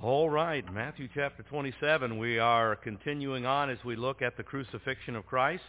All right, Matthew chapter 27. We are continuing on as we look at the crucifixion of Christ.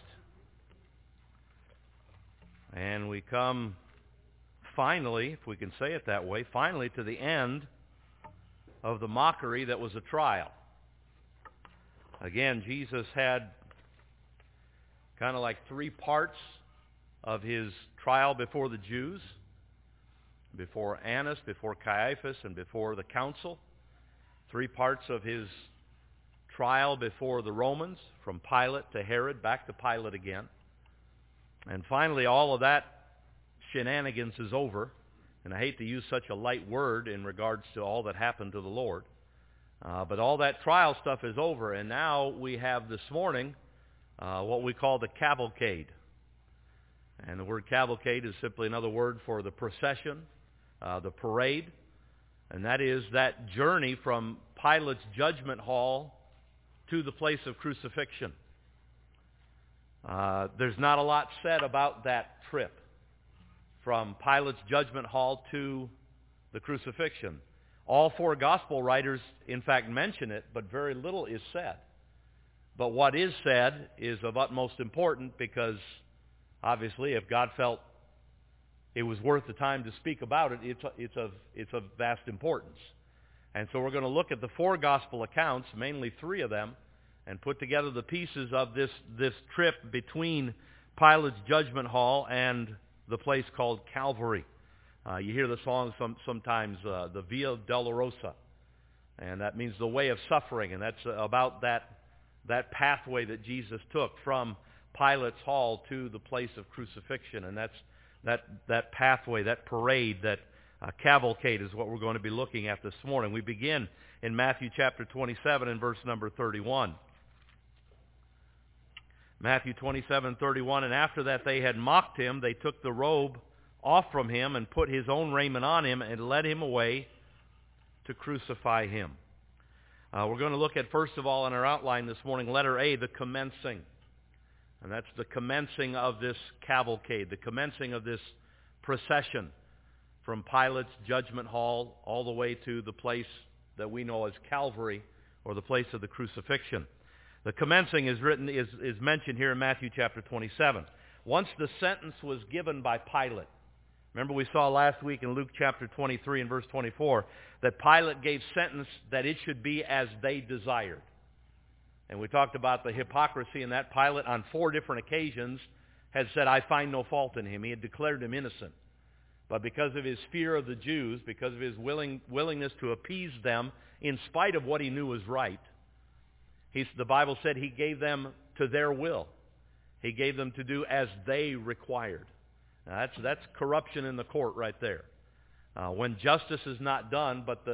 And we come finally, if we can say it that way, finally to the end of the mockery that was a trial. Again, Jesus had kind of like three parts of his trial before the Jews, before Annas, before Caiaphas, and before the council. Three parts of his trial before the Romans, from Pilate to Herod, back to Pilate again. And finally, all of that shenanigans is over. And I hate to use such a light word in regards to all that happened to the Lord. But all that trial stuff is over. And now we have this morning what we call the cavalcade. And the word cavalcade is simply another word for the procession, the parade. And that is that journey from Pilate's judgment hall to the place of crucifixion. There's not a lot said about that trip from Pilate's judgment hall to the crucifixion. All four gospel writers, in fact, mention it, but very little is said. But what is said is of utmost importance because, obviously, if God felt it was worth the time to speak about it, it's of vast importance. And so we're going to look at the four gospel accounts, mainly three of them, and put together the pieces of this trip between Pilate's judgment hall and the place called Calvary. You hear the song sometimes, the Via Dolorosa, and that means the way of suffering, and that's about that pathway that Jesus took from Pilate's hall to the place of crucifixion, and that pathway, that parade, that cavalcade is what we're going to be looking at this morning. We begin in Matthew chapter 27 and verse number 31. Matthew 27:31, and after that they had mocked him, they took the robe off from him and put his own raiment on him and led him away to crucify him. We're going to look at, first of all, in our outline this morning, letter A, the commencing. And that's the commencing of this cavalcade, the commencing of this procession from Pilate's judgment hall all the way to the place that we know as Calvary, or the place of the crucifixion. The commencing is mentioned here in Matthew chapter 27. Once the sentence was given by Pilate, remember we saw last week in Luke chapter 23 and verse 24 that Pilate gave sentence that it should be as they desired. And we talked about the hypocrisy in that. Pilate on 4 different occasions had said, I find no fault in him. He had declared him innocent. But because of his fear of the Jews, because of his willingness to appease them in spite of what he knew was right, the Bible said he gave them to their will. He gave them to do as they required. Now that's corruption in the court right there. When justice is not done, but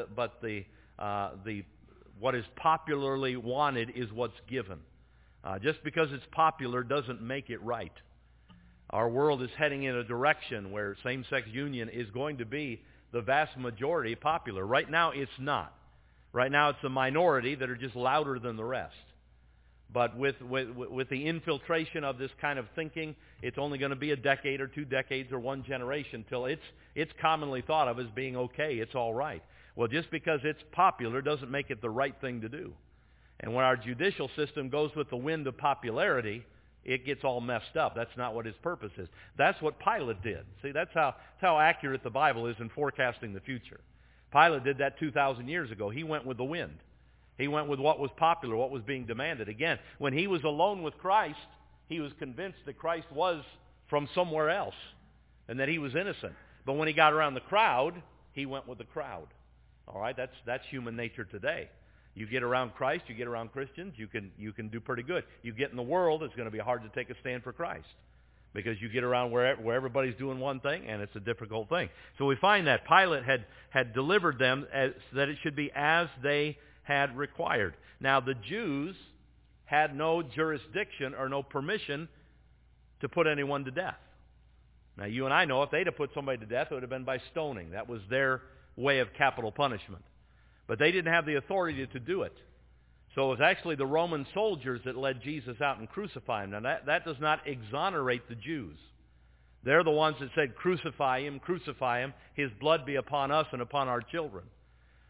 what is popularly wanted is what's given. Just because it's popular doesn't make it right. Our world is heading in a direction where same-sex union is going to be the vast majority popular. Right now it's not. Right now it's the minority that are just louder than the rest. But with the infiltration of this kind of thinking, it's only going to be a decade or 2 decades or 1 generation till it's commonly thought of as being okay, it's all right. Well, just because it's popular doesn't make it the right thing to do. And when our judicial system goes with the wind of popularity, it gets all messed up. That's not what his purpose is. That's what Pilate did. See, that's how accurate the Bible is in forecasting the future. Pilate did that 2,000 years ago. He went with the wind. He went with what was popular, what was being demanded. Again, when he was alone with Christ, he was convinced that Christ was from somewhere else and that he was innocent. But when he got around the crowd, he went with the crowd. All right, that's human nature today. You get around Christ, you get around Christians, you can do pretty good. You get in the world, it's going to be hard to take a stand for Christ because you get around where everybody's doing one thing, and it's a difficult thing. So we find that Pilate had delivered them as that it should be as they had required. Now the Jews had no jurisdiction or no permission to put anyone to death. Now you and I know if they'd have put somebody to death, it would have been by stoning. That was their way of capital punishment. But they didn't have the authority to do it. So it was actually the Roman soldiers that led Jesus out and crucified him. Now that does not exonerate the Jews. They're the ones that said, crucify him, his blood be upon us and upon our children.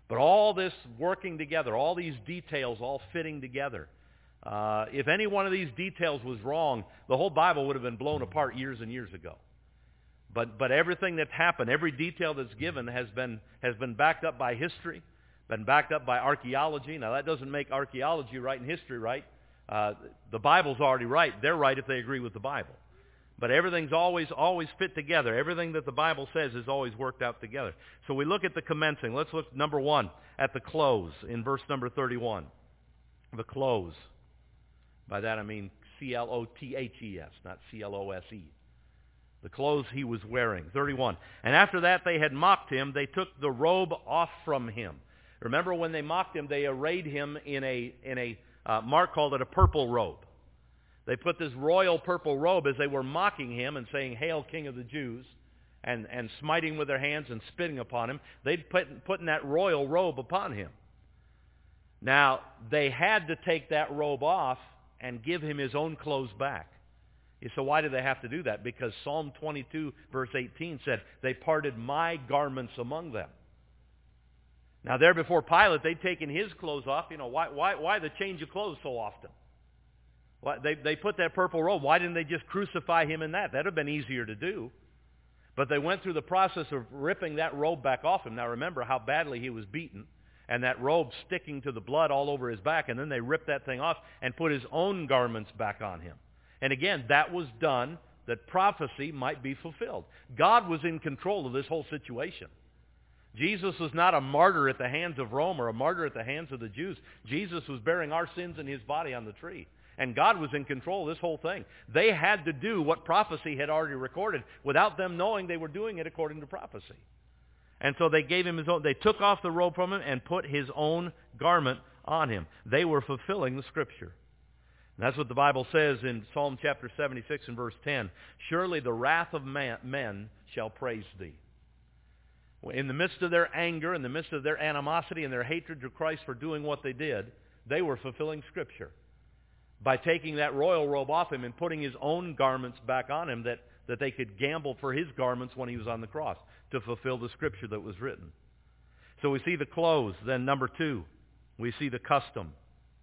But all this working together, all these details all fitting together. If any one of these details was wrong, the whole Bible would have been blown apart years and years ago. But everything that's happened, every detail that's given has been backed up by history, been backed up by archaeology. Now that doesn't make archaeology right and history right. The Bible's already right. They're right if they agree with the Bible. But everything's always fit together. Everything that the Bible says is always worked out together. So we look at the commencing. Let's look, number one, at the close in verse number 31. The close. By that I mean C-L-O-T-H-E-S, not C-L-O-S-E. The clothes he was wearing. 31. And after that they had mocked him, they took the robe off from him. Remember when they mocked him, they arrayed him in a Mark called it a purple robe. They put this royal purple robe as they were mocking him and saying, "Hail, King of the Jews," and smiting with their hands and spitting upon him. They'd putting that royal robe upon him. Now, they had to take that robe off and give him his own clothes back. So why did they have to do that? Because Psalm 22, verse 18 said, "They parted my garments among them." Now, there before Pilate, they'd taken his clothes off. You know, why the change of clothes so often? They put that purple robe. Why didn't they just crucify him in that? That would have been easier to do. But they went through the process of ripping that robe back off him. Now remember how badly he was beaten, and that robe sticking to the blood all over his back, and then they ripped that thing off and put his own garments back on him. And again, that was done that prophecy might be fulfilled. God was in control of this whole situation. Jesus was not a martyr at the hands of Rome or a martyr at the hands of the Jews. Jesus was bearing our sins in his body on the tree. And God was in control of this whole thing. They had to do what prophecy had already recorded without them knowing they were doing it according to prophecy. And so they gave him his own, they took off the robe from him and put his own garment on him. They were fulfilling the Scripture. And that's what the Bible says in Psalm chapter 76 and verse 10. "Surely the wrath of men shall praise thee." In the midst of their anger, in the midst of their animosity and their hatred to Christ for doing what they did, they were fulfilling Scripture by taking that royal robe off him and putting his own garments back on him that they could gamble for his garments when he was on the cross to fulfill the Scripture that was written. So we see the clothes. Then number two, we see the custom.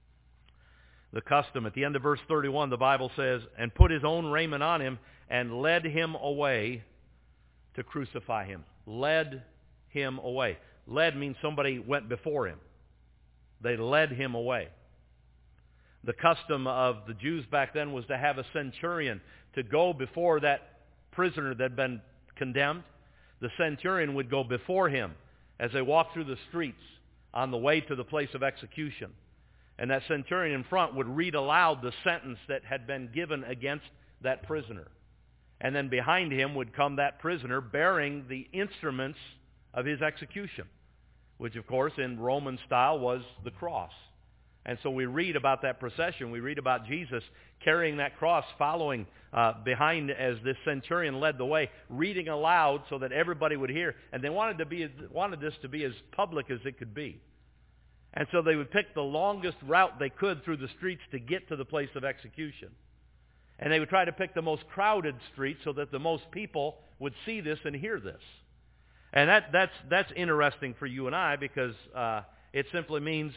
The custom. At the end of verse 31, the Bible says, "And put his own raiment on him and led him away to crucify him." Led him away. Led means somebody went before him. They led him away. The custom of the Jews back then was to have a centurion to go before that prisoner that had been condemned. The centurion would go before him as they walked through the streets on the way to the place of execution. And that centurion in front would read aloud the sentence that had been given against that prisoner. And then behind him would come that prisoner bearing the instruments of his execution, which of course in Roman style was the cross. And so we read about that procession. We read about Jesus carrying that cross, following behind as this centurion led the way, reading aloud so that everybody would hear. And they wanted this to be as public as it could be. And so they would pick the longest route they could through the streets to get to the place of execution. And they would try to pick the most crowded street so that the most people would see this and hear this. And that's interesting for you and I because it simply means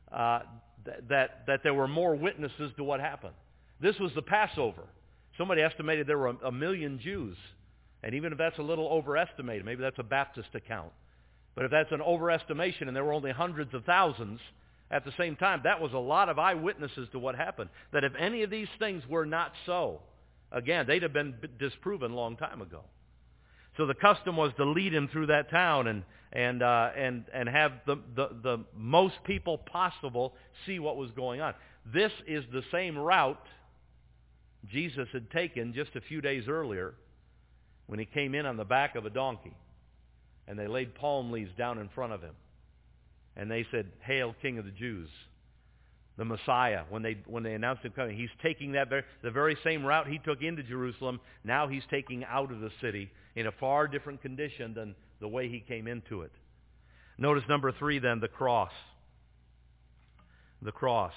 that there were more witnesses to what happened. This was the Passover. Somebody estimated there were 1 million Jews. And even if that's a little overestimated, maybe that's a Baptist account. But if that's an overestimation and there were only hundreds of thousands at the same time, that was a lot of eyewitnesses to what happened. That if any of these things were not so, again, they'd have been disproven a long time ago. So the custom was to lead him through that town and have the most people possible see what was going on. This is the same route Jesus had taken just a few days earlier when he came in on the back of a donkey. And they laid palm leaves down in front of him. And they said, "Hail, King of the Jews." The Messiah, when they announced him coming, he's taking the very same route he took into Jerusalem. Now he's taking out of the city in a far different condition than the way he came into it. Notice number 3 then, the cross. The cross.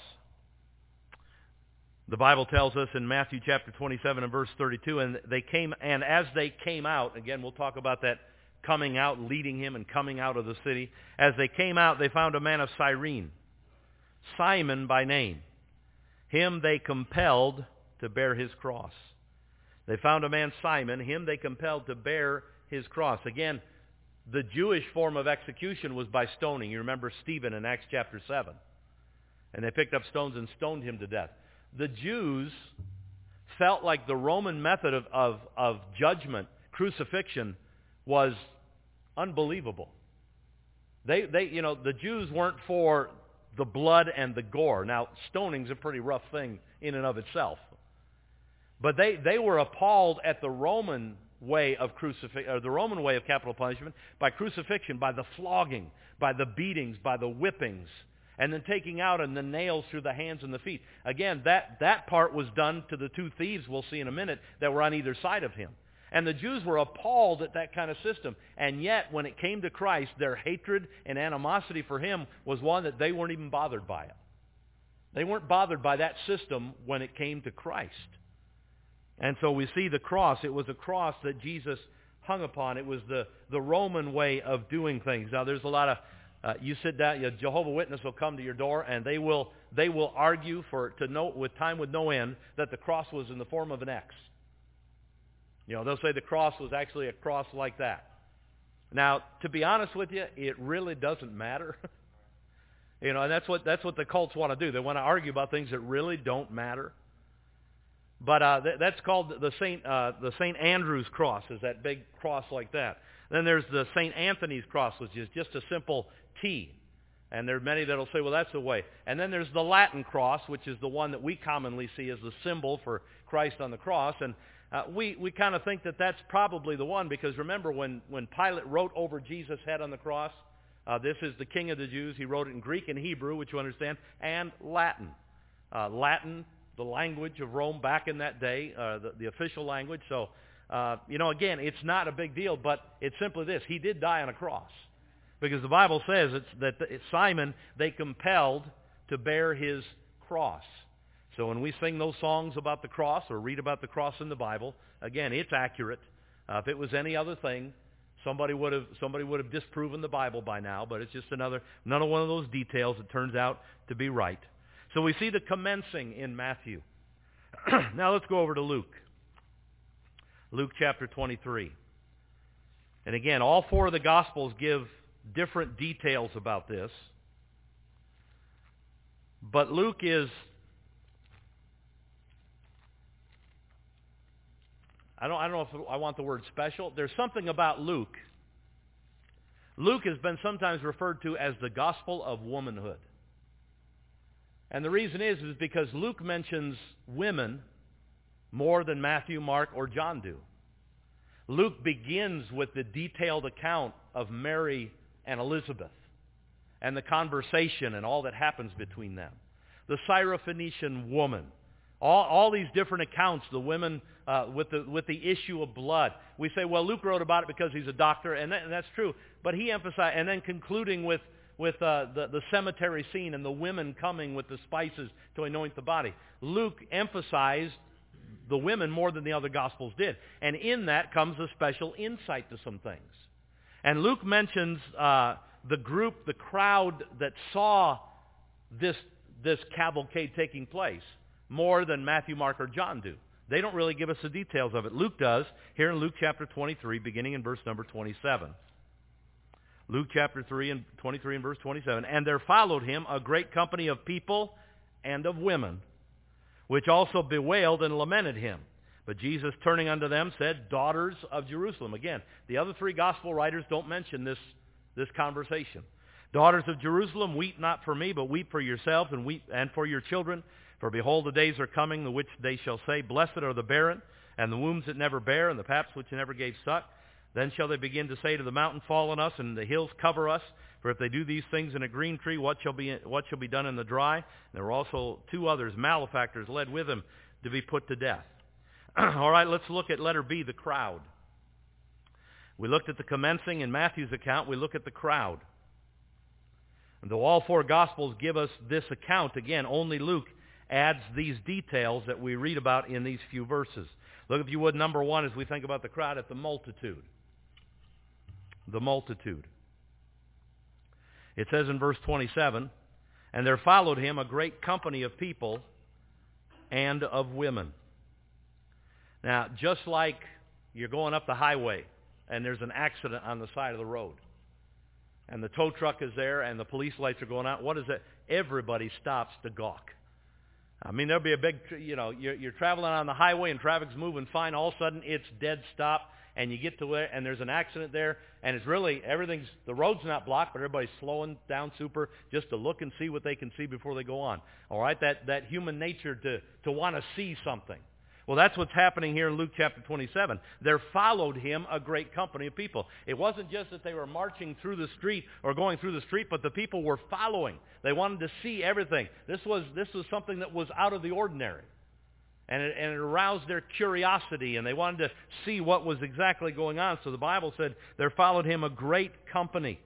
The Bible tells us in Matthew chapter 27 and verse 32, and as they came out, again we'll talk about that coming out, leading him and coming out of the city. As they came out, they found a man of Cyrene, Simon by name. Him they compelled to bear his cross. They found a man, Simon. Him they compelled to bear his cross. Again, the Jewish form of execution was by stoning. You remember Stephen in Acts chapter 7. And they picked up stones and stoned him to death. The Jews felt like the Roman method of judgment, crucifixion, was unbelievable. The Jews weren't for the blood and the gore. Now, stoning's a pretty rough thing in and of itself. But they were appalled at the Roman way of the Roman way of capital punishment, by crucifixion, by the flogging, by the beatings, by the whippings, and then taking out and the nails through the hands and the feet. Again, that part was done to the two thieves, we'll see in a minute, that were on either side of him. And the Jews were appalled at that kind of system. And yet, when it came to Christ, their hatred and animosity for him was one that they weren't even bothered by it. They weren't bothered by that system when it came to Christ. And so we see the cross. It was a cross that Jesus hung upon. It was the Roman way of doing things. Now, there's a lot of you sit down, a Jehovah's Witness will come to your door, and they will argue with time with no end that the cross was in the form of an X. They'll say the cross was actually a cross like that. Now, to be honest with you, it really doesn't matter. And that's what the cults want to do. They want to argue about things that really don't matter. But that's called the St. Andrew's cross, is that big cross like that. Then there's the St. Anthony's cross, which is just a simple T. And there are many that will say, well, that's the way. And then there's the Latin cross, which is the one that we commonly see as the symbol for Christ on the cross. And we kind of think that that's probably the one, because remember when Pilate wrote over Jesus' head on the cross, this is the King of the Jews. He wrote it in Greek and Hebrew, which you understand, and Latin. Latin, the language of Rome back in that day, the official language. So, again, it's not a big deal, but it's simply this. He did die on a cross. Because the Bible says that Simon, they compelled to bear his cross. So when we sing those songs about the cross or read about the cross in the Bible, again, it's accurate. If it was any other thing, somebody would have disproven the Bible by now, but it's just another one of those details that turns out to be right. So we see the commencing in Matthew. Now let's go over to Luke. Luke chapter 23. And again, all four of the Gospels give different details about this. But Luke is, I don't know if I want the word special. There's something about Luke. Luke has been sometimes referred to as the gospel of womanhood. And the reason is because Luke mentions women more than Matthew, Mark, or John do. Luke begins with the detailed account of Mary and Elizabeth and the conversation and all that happens between them. The Syrophoenician woman. All these different accounts, the women with the issue of blood. We say, well, Luke wrote about it because he's a doctor, and that's true. But he emphasized, and then concluding with the cemetery scene and the women coming with the spices to anoint the body. Luke emphasized the women more than the other Gospels did. And in that comes a special insight to some things. And Luke mentions the crowd that saw this cavalcade taking place more than Matthew, Mark, or John do. They don't really give us the details of it. Luke does, here in Luke chapter 23, beginning in verse number 27. Luke chapter 23 and verse 27. And there followed him a great company of people and of women, which also bewailed and lamented him. But Jesus, turning unto them, said, Daughters of Jerusalem. Again, the other three gospel writers don't mention this conversation. Daughters of Jerusalem, weep not for me, but weep for yourselves and weep and for your children. For behold, the days are coming, the which they shall say, Blessed are the barren, and the wombs that never bare, and the paps which never gave suck. Then shall they begin to say to the mountain, Fall on us, and the hills cover us. For if they do these things in a green tree, what shall be done in the dry? And there were also two others, malefactors, led with him to be put to death. All right, let's look at letter B, the crowd. We looked at the commencing in Matthew's account. We look at the crowd. And though all four Gospels give us this account, again, only Luke adds these details that we read about in these few verses. Look, if you would, number one, as we think about the crowd, at the multitude. the multitude. It says in verse 27, and there followed him a great company of people and of women. Now, just like you're going up the highway and there's an accident on the side of the road, and the tow truck is there and the police lights are going out, what is it? Everybody stops to gawk. I mean, there'll be a big, you're traveling on the highway and traffic's moving fine. All of a sudden, it's dead stop, and you get to where, and there's an accident there, and it's really, the road's not blocked, but everybody's slowing down super just to look and see what they can see before they go on. All right, that human nature to want to see something. Well, that's what's happening here in Luke chapter 27. There followed him a great company of people. It wasn't just that they were marching through the street or going through the street, but the people were following. They wanted to see everything. This was something that was out of the ordinary. And it aroused their curiosity, and they wanted to see what was exactly going on. So the Bible said there followed him a great company.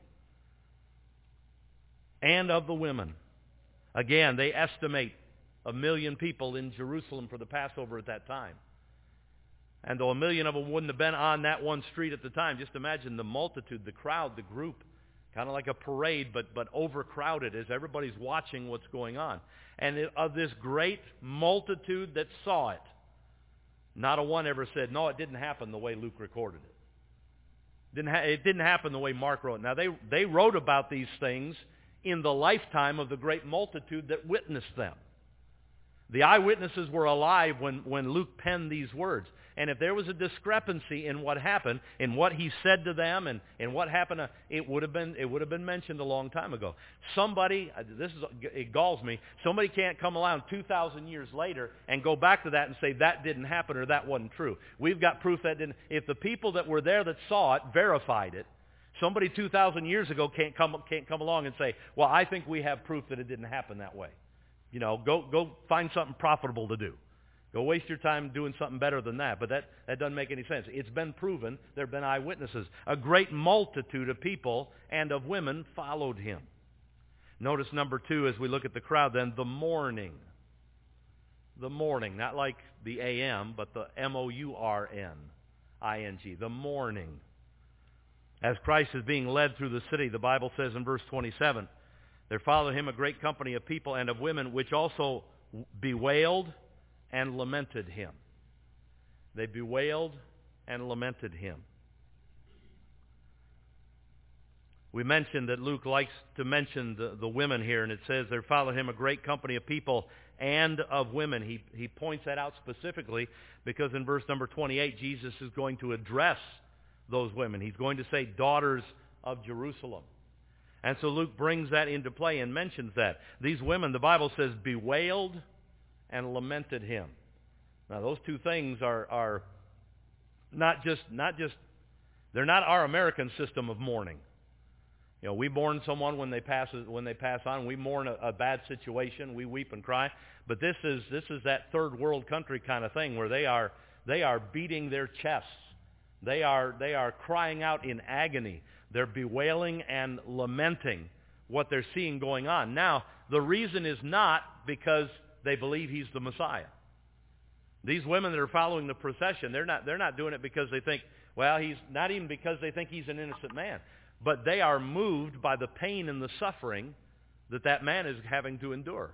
And of the women. Again, they estimate 1 million people in Jerusalem for the Passover at that time. And though 1 million of them wouldn't have been on that one street at the time, just imagine the multitude, the crowd, the group, kind of like a parade, but overcrowded as everybody's watching what's going on. And of this great multitude that saw it, not a one ever said, no, it didn't happen the way Luke recorded it. It didn't happen the way Mark wrote it. Now, they wrote about these things in the lifetime of the great multitude that witnessed them. The eyewitnesses were alive when Luke penned these words. And if there was a discrepancy in what happened, in what he said to them, and what happened, it would have been mentioned a long time ago. It galls me. Somebody can't come along 2,000 years later and go back to that and say that didn't happen or that wasn't true. We've got proof that didn't. If the people that were there that saw it verified it, somebody 2,000 years ago can't come along and say, well, I think we have proof that it didn't happen that way. Go find something profitable to do. Go waste your time doing something better than that. But that doesn't make any sense. It's been proven. There have been eyewitnesses. A great multitude of people and of women followed him. Notice number 2 as we look at the crowd then, the mourning. The mourning, not like the A.M., but the M-O-U-R-N-I-N-G, the mourning. As Christ is being led through the city, the Bible says in verse 27, there followed him a great company of people and of women, which also bewailed and lamented him. They bewailed and lamented him. We mentioned that Luke likes to mention the women here, and it says there followed him a great company of people and of women. He points that out specifically because in verse number 28, Jesus is going to address those women. He's going to say, daughters of Jerusalem. And so Luke brings that into play and mentions that. These women, the Bible says, bewailed and lamented him. Now those two things are not just they're not our American system of mourning. We mourn someone when they pass on. We mourn a bad situation. We weep and cry. But this is that third world country kind of thing where they are beating their chests. They are crying out in agony. They're bewailing and lamenting what they're seeing going on. Now, the reason is not because they believe he's the Messiah. These women that are following the procession, they're not doing it because they think, well, he's not even because they think he's an innocent man. But they are moved by the pain and the suffering that man is having to endure.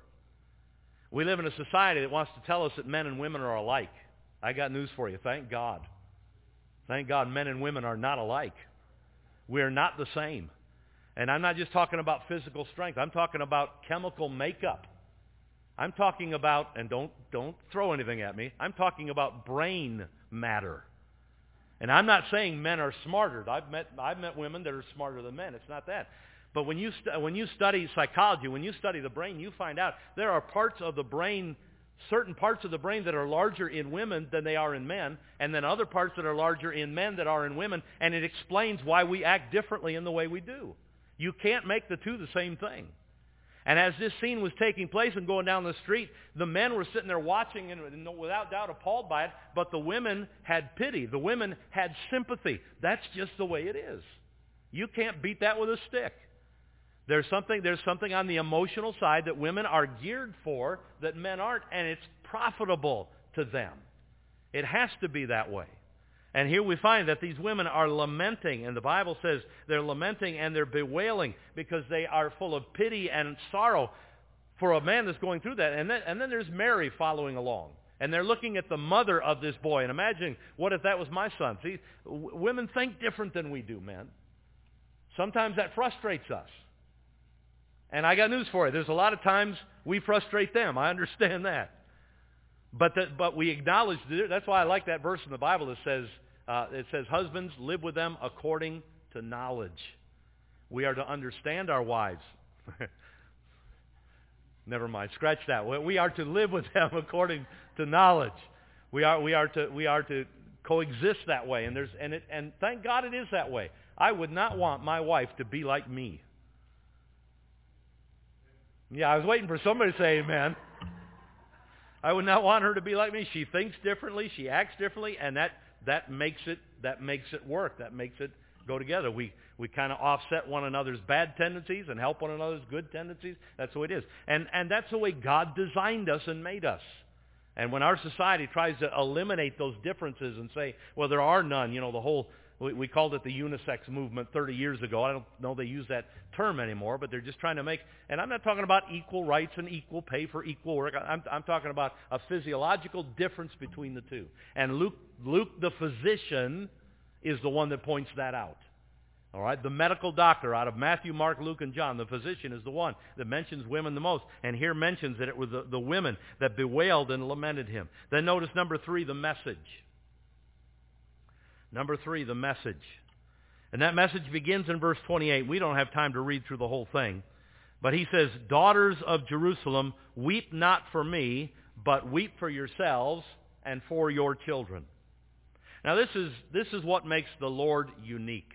We live in a society that wants to tell us that men and women are alike. I got news for you. Thank God. Thank God men and women are not alike. We're not the same. And I'm not just talking about physical strength. I'm talking about chemical makeup. I'm talking about, and don't throw anything at me, I'm talking about brain matter. And I'm not saying men are smarter. I've met women that are smarter than men. It's not that. But when you study psychology, when you study the brain, you find out there are parts of the brain, certain parts of the brain that are larger in women than they are in men, and then other parts that are larger in men that are in women, and it explains why we act differently in the way we do. You can't make the two the same thing. And as this scene was taking place and going down the street, the men were sitting there watching and without doubt appalled by it, but the women had pity. The women had sympathy. That's just the way it is. You can't beat that with a stick. There's something on the emotional side that women are geared for that men aren't, and it's profitable to them. It has to be that way. And here we find that these women are lamenting, and the Bible says they're lamenting and they're bewailing because they are full of pity and sorrow for a man that's going through that. And then there's Mary following along. And they're looking at the mother of this boy. And imagine, what if that was my son? See, women think different than we do, men. Sometimes that frustrates us. And I got news for you. There's a lot of times we frustrate them. I understand that. But we acknowledge, that's why I like that verse in the Bible that says, husbands, live with them according to knowledge. We are to understand our wives. Never mind, scratch that. We are to live with them according to knowledge. We are to coexist that way, and thank God it is that way. I would not want my wife to be like me. Yeah, I was waiting for somebody to say amen. I would not want her to be like me. She thinks differently, she acts differently, and that makes it work. That makes it go together. We kind of offset one another's bad tendencies and help one another's good tendencies. That's the way it is. And that's the way God designed us and made us. And when our society tries to eliminate those differences and say, well, there are none, we called it the unisex movement 30 years ago. I don't know they use that term anymore, but they're just trying to make, and I'm not talking about equal rights and equal pay for equal work. I'm talking about a physiological difference between the two. And Luke the physician is the one that points that out. All right, the medical doctor out of Matthew, Mark, Luke, and John, the physician is the one that mentions women the most. And here mentions that it was the women that bewailed and lamented him. Then notice number 3, the message. Number 3, the message. And that message begins in verse 28. We don't have time to read through the whole thing. But he says, daughters of Jerusalem, weep not for me, but weep for yourselves and for your children. Now this is what makes the Lord unique.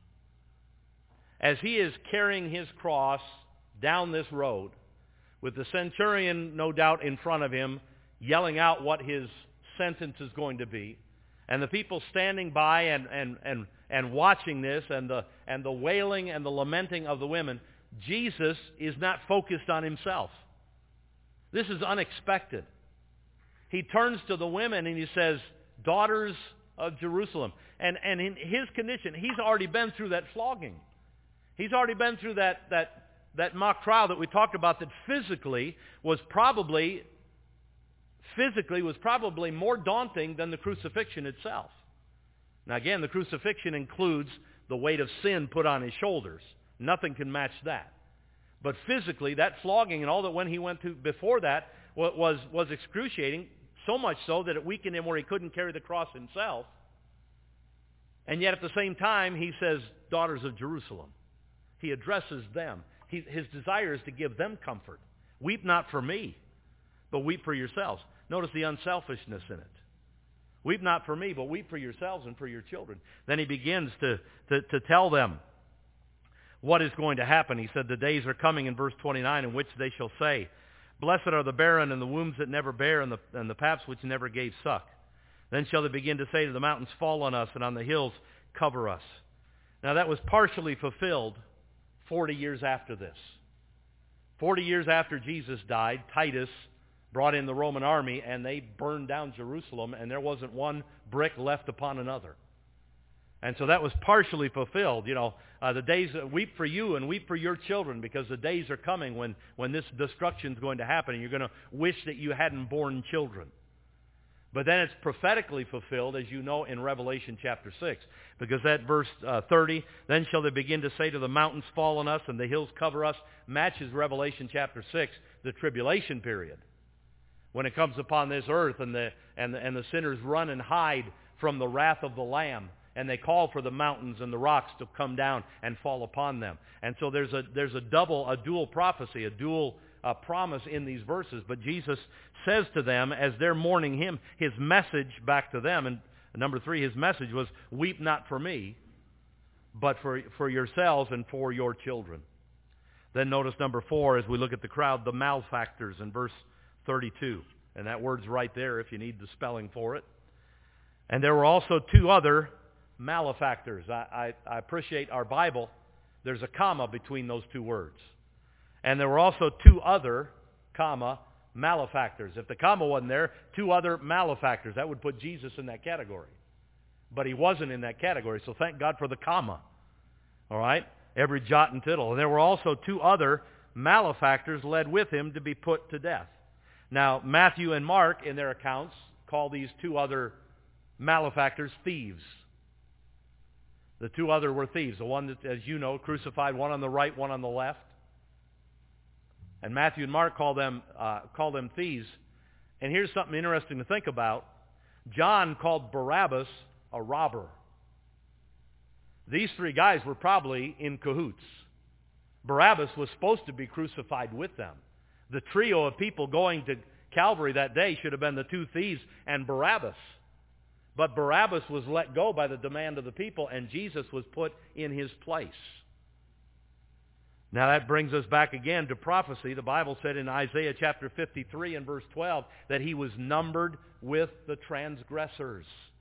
As he is carrying his cross down this road, with the centurion no doubt in front of him, yelling out what his sentence is going to be, and the people standing by and watching this, and the wailing and the lamenting of the women, Jesus is not focused on himself. This is unexpected. He turns to the women and he says, daughters of Jerusalem. And in his condition, he's already been through that flogging. He's already been through that mock trial that we talked about, that physically was probably more daunting than the crucifixion itself. Now again, the crucifixion includes the weight of sin put on his shoulders. Nothing can match that. But physically, that flogging and all that when he went through before that was excruciating, so much so that it weakened him where he couldn't carry the cross himself. And yet at the same time, he says, daughters of Jerusalem. He addresses them. His desire is to give them comfort. Weep not for me, but weep for yourselves. Notice the unselfishness in it. Weep not for me, but weep for yourselves and for your children. Then he begins to tell them what is going to happen. He said, the days are coming in verse 29 in which they shall say, blessed are the barren and the wombs that never bear and the paps which never gave suck. Then shall they begin to say to the mountains, fall on us, and on the hills cover us. Now that was partially fulfilled 40 years after this. 40 years after Jesus died, Titus brought in the Roman army, and they burned down Jerusalem, and there wasn't one brick left upon another. And so that was partially fulfilled. The days, weep for you and weep for your children, because the days are coming when this destruction is going to happen, and you're going to wish that you hadn't borne children. But then it's prophetically fulfilled, as you know, in Revelation chapter 6. Because that verse 30, then shall they begin to say to the mountains, fall on us, and the hills cover us, matches Revelation chapter 6, the tribulation period. When it comes upon this earth and the sinners run and hide from the wrath of the Lamb, and they call for the mountains and the rocks to come down and fall upon them. And so there's a dual prophecy, a dual promise in these verses. But Jesus says to them, as they're mourning him, his message back to them, and number 3, his message was, weep not for me, but for yourselves and for your children. Then notice number 4, as we look at the crowd, the malefactors in verse 32. And that word's right there if you need the spelling for it. And there were also 2 other malefactors. I appreciate our Bible. There's a comma between those 2 words. And there were also 2 other, malefactors. If the comma wasn't there, 2 other malefactors. That would put Jesus in that category. but he wasn't in that category. So thank God for the comma. All right? Every jot and tittle. And there were also 2 other malefactors led with him to be put to death. Now, Matthew and Mark, in their accounts, call these 2 other malefactors thieves. The 2 other were thieves. The one that, as you know, crucified, one on the right, one on the left. And Matthew and Mark call them thieves. And here's something interesting to think about. John called Barabbas a robber. These 3 guys were probably in cahoots. Barabbas was supposed to be crucified with them. The trio of people going to Calvary that day should have been the 2 thieves and Barabbas. But Barabbas was let go by the demand of the people, and Jesus was put in his place. Now that brings us back again to prophecy. The Bible said in Isaiah chapter 53 and verse 12 that he was numbered with the transgressors.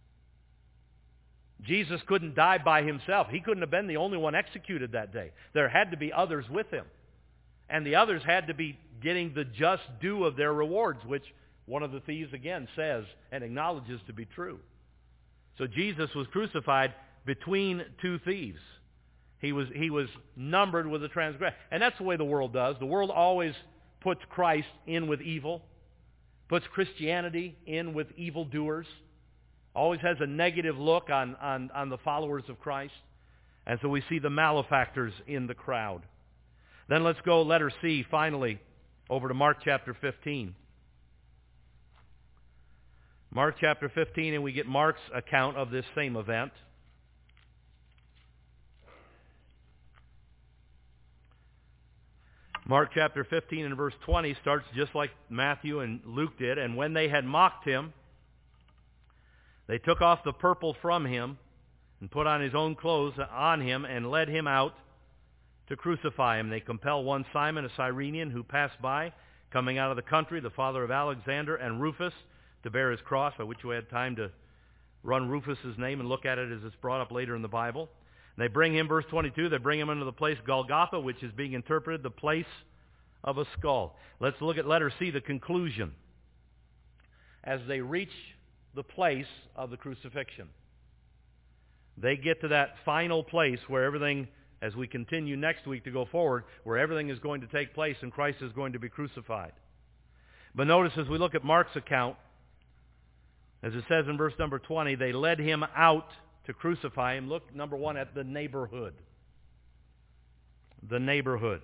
Jesus couldn't die by himself. He couldn't have been the only one executed that day. There had to be others with him. And the others had to be getting the just due of their rewards, which one of the thieves again says and acknowledges to be true. So Jesus was crucified between 2 thieves. He was numbered with the transgressors. And that's the way the world does. The world always puts Christ in with evil, puts Christianity in with evildoers, always has a negative look on the followers of Christ. And so we see the malefactors in the crowd. Then let's go, letter C, finally, over to Mark chapter 15. Mark chapter 15, and we get Mark's account of this same event. Mark chapter 15 and verse 20 starts just like Matthew and Luke did. And when they had mocked him, they took off the purple from him and put on his own clothes on him and led him out to crucify him. They compelled one Simon, a Cyrenian, who passed by, coming out of the country, the father of Alexander, and Rufus, to bear his cross. I wish we had time to run Rufus's name and look at it as it's brought up later in the Bible. And they bring him, verse 22, they bring him into the place Golgotha, which is being interpreted the place of a skull. Let's look at letter C, the conclusion. As they reach the place of the crucifixion, they get to that final place where everything, as we continue next week to go forward, where everything is going to take place and Christ is going to be crucified. But notice as we look at Mark's account, as it says in verse number 20, they led him out to crucify him. Look, number 1, at the neighborhood. The neighborhood.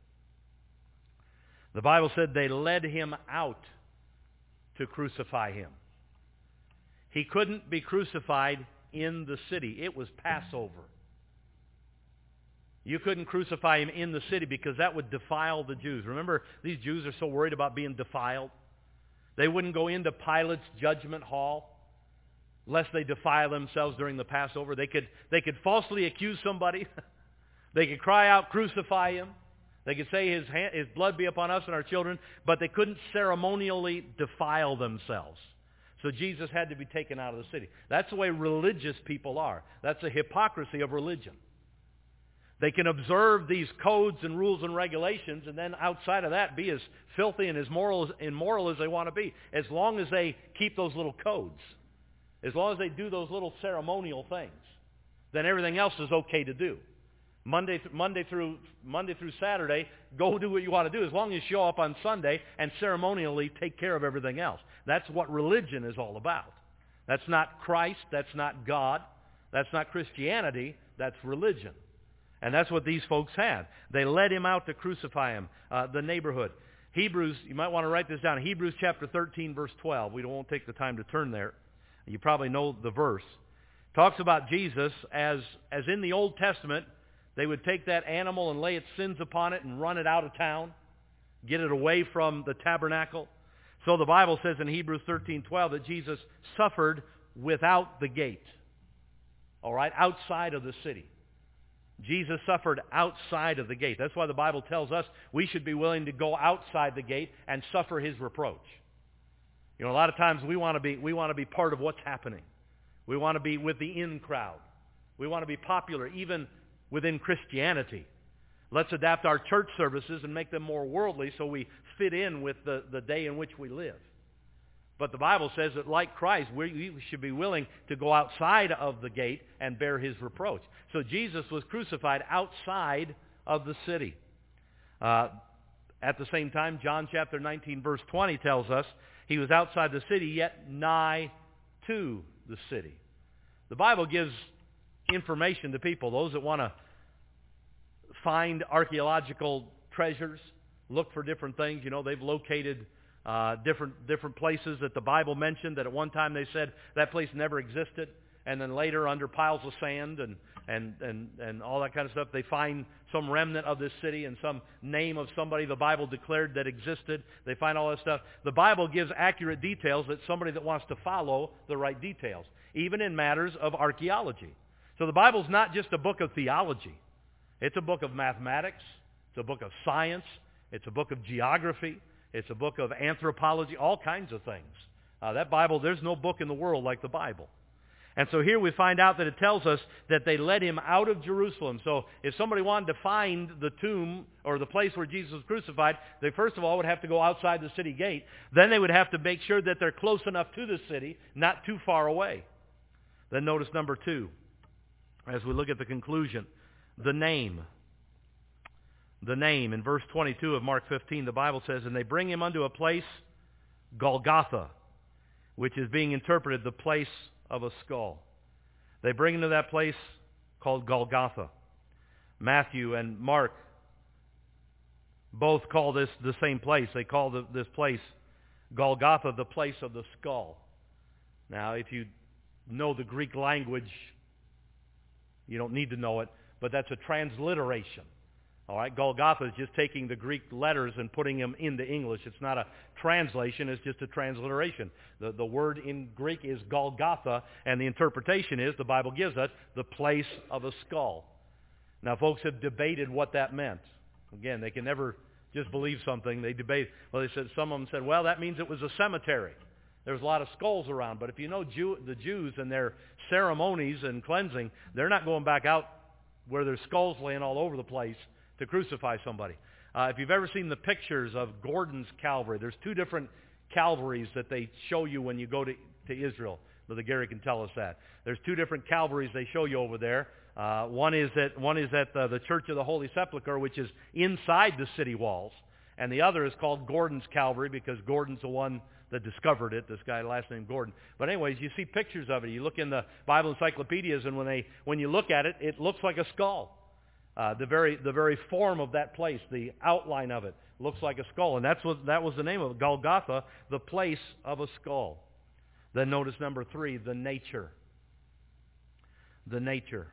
The Bible said they led him out to crucify him. He couldn't be crucified in the city. It was Passover. You couldn't crucify him in the city because that would defile the Jews. Remember, these Jews are so worried about being defiled. They wouldn't go into Pilate's judgment hall lest they defile themselves during the Passover. They could falsely accuse somebody. They could cry out, crucify him. They could say his blood be upon us and our children, but they couldn't ceremonially defile themselves. So Jesus had to be taken out of the city. That's the way religious people are. That's a hypocrisy of religion. They can observe these codes and rules and regulations and then outside of that be as filthy and as immoral as they want to be. As long as they keep those little codes, as long as they do those little ceremonial things, then everything else is okay to do. Monday through Saturday, go do what you want to do as long as you show up on Sunday and ceremonially take care of everything else. That's what religion is all about. That's not Christ. That's not God. That's not Christianity. That's religion. And that's what these folks had. They led him out to crucify him, the neighborhood. Hebrews, you might want to write this down. Hebrews chapter 13, verse 12. We won't take the time to turn there. You probably know the verse. Talks about Jesus as in the Old Testament, they would take that animal and lay its sins upon it and run it out of town, get it away from the tabernacle. So the Bible says in Hebrews 13:12 that Jesus suffered without the gate. All right, outside of the city. Jesus suffered outside of the gate. That's why the Bible tells us we should be willing to go outside the gate and suffer his reproach. You know, a lot of times we want to be part of what's happening. We want to be with the in crowd. We want to be popular even within Christianity. Let's adapt our church services and make them more worldly so we fit in with the day in which we live. But the Bible says that like Christ, we should be willing to go outside of the gate and bear his reproach. So Jesus was crucified outside of the city. At the same time, John chapter 19, verse 20 tells us he was outside the city, yet nigh to the city. The Bible gives information to people, those that want to find archaeological treasures, look for different things. You know, they've located different places that the Bible mentioned that at one time they said that place never existed, and then later under piles of sand and all that kind of stuff, they find some remnant of this city and some name of somebody the Bible declared that existed. They find all that stuff. The Bible gives accurate details that somebody that wants to follow the right details, even in matters of archaeology. So the Bible's not just a book of theology. It's a book of mathematics. It's a book of science. It's a book of geography. It's a book of anthropology, all kinds of things. That Bible, there's no book in the world like the Bible. And so here we find out that it tells us that they led him out of Jerusalem. So if somebody wanted to find the tomb or the place where Jesus was crucified, they first of all would have to go outside the city gate. Then they would have to make sure that they're close enough to the city, not too far away. Then notice number 2, as we look at the conclusion, the name. The name. In verse 22 of Mark 15, the Bible says, and they bring him unto a place, Golgotha, which is being interpreted the place of a skull. They bring him to that place called Golgotha. Matthew and Mark both call this the same place. They call this place Golgotha, the place of the skull. Now, if you know the Greek language, you don't need to know it, but that's a transliteration. All right, Golgotha is just taking the Greek letters and putting them into English. It's not a translation, it's just a transliteration. The word in Greek is Golgotha, and the interpretation is, the Bible gives us, the place of a skull. Now, folks have debated what that meant. Again, they can never just believe something. They debate. Well, they said, some of them said, well, that means it was a cemetery. There's a lot of skulls around. But if you know the Jews and their ceremonies and cleansing, they're not going back out where there's skulls laying all over the place to crucify somebody. If you've ever seen the pictures of Gordon's Calvary, there's 2 different Calvaries that they show you when you go to Israel. Brother Gary can tell us that. There's 2 different Calvaries they show you over there. One is at the Church of the Holy Sepulchre, which is inside the city walls, and the other is called Gordon's Calvary because Gordon's the one that discovered it, this guy last name Gordon. But anyways, you see pictures of it. You look in the Bible encyclopedias, and when you look at it, it looks like a skull. The very form of that place, the outline of it, looks like a skull. And that was the name of it, Golgotha, the place of a skull. Then notice number 3, the nature. The nature.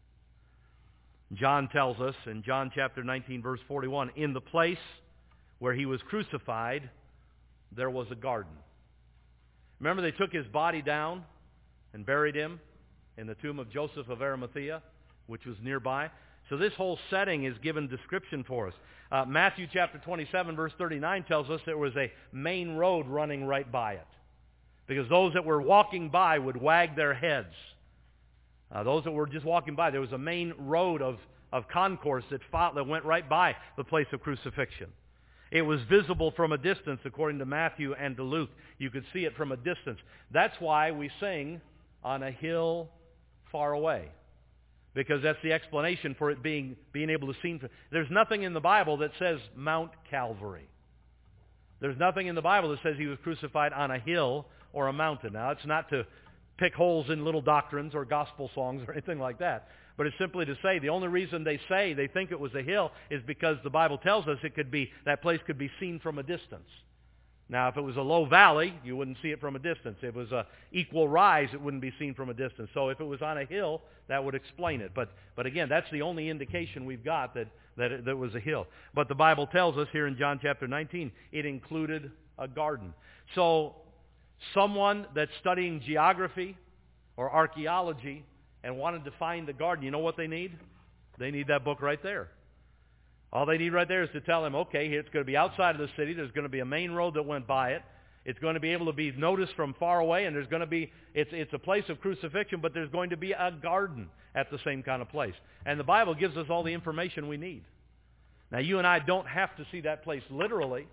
John tells us in John chapter 19, verse 41, in the place where he was crucified, there was a garden. Remember, they took his body down and buried him in the tomb of Joseph of Arimathea, which was nearby. So this whole setting is given description for us. Matthew chapter 27, verse 39 tells us there was a main road running right by it, because those that were walking by would wag their heads. Those that were just walking by, there was a main road of concourse that went right by the place of crucifixion. It was visible from a distance, according to Matthew and to Luke. You could see it from a distance. That's why we sing, on a hill far away, because that's the explanation for it being able to see. There's nothing in the Bible that says Mount Calvary. There's nothing in the Bible that says he was crucified on a hill or a mountain. Now, it's not to pick holes in little doctrines or gospel songs or anything like that. But it's simply to say the only reason they say they think it was a hill is because the Bible tells us that place could be seen from a distance. Now, if it was a low valley, you wouldn't see it from a distance. If it was an equal rise, it wouldn't be seen from a distance. So if it was on a hill, that would explain it. But again, that's the only indication we've got that it was a hill. But the Bible tells us here in John chapter 19, it included a garden. So someone that's studying geography or archaeology and wanted to find the garden, you know what they need? They need that book right there. All they need right there is to tell them, okay, it's going to be outside of the city. There's going to be a main road that went by it. It's going to be able to be noticed from far away, and there's going to be, it's a place of crucifixion, but there's going to be a garden at the same kind of place. And the Bible gives us all the information we need. Now, you and I don't have to see that place literally.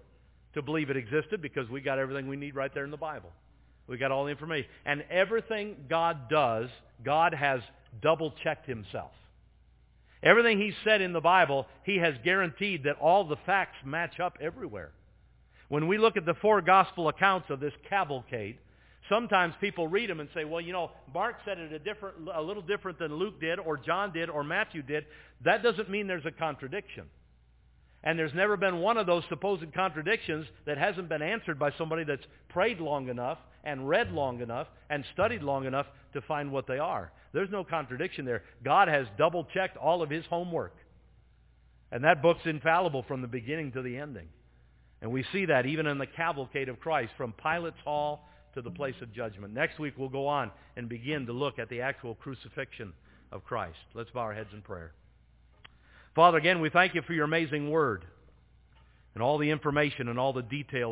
to believe it existed because we got everything we need right there in the Bible. We got all the information. And everything God does, God has double-checked himself. Everything he said in the Bible, he has guaranteed that all the facts match up everywhere. When we look at the 4 gospel accounts of this cavalcade, sometimes people read them and say, well, you know, Mark said it a little different than Luke did, or John did, or Matthew did. That doesn't mean there's a contradiction. And there's never been one of those supposed contradictions that hasn't been answered by somebody that's prayed long enough and read long enough and studied long enough to find what they are. There's no contradiction there. God has double-checked all of his homework. And that book's infallible from the beginning to the ending. And we see that even in the cavalcade of Christ, from Pilate's hall to the place of judgment. Next week we'll go on and begin to look at the actual crucifixion of Christ. Let's bow our heads in prayer. Father, again, we thank you for your amazing word and all the information and all the details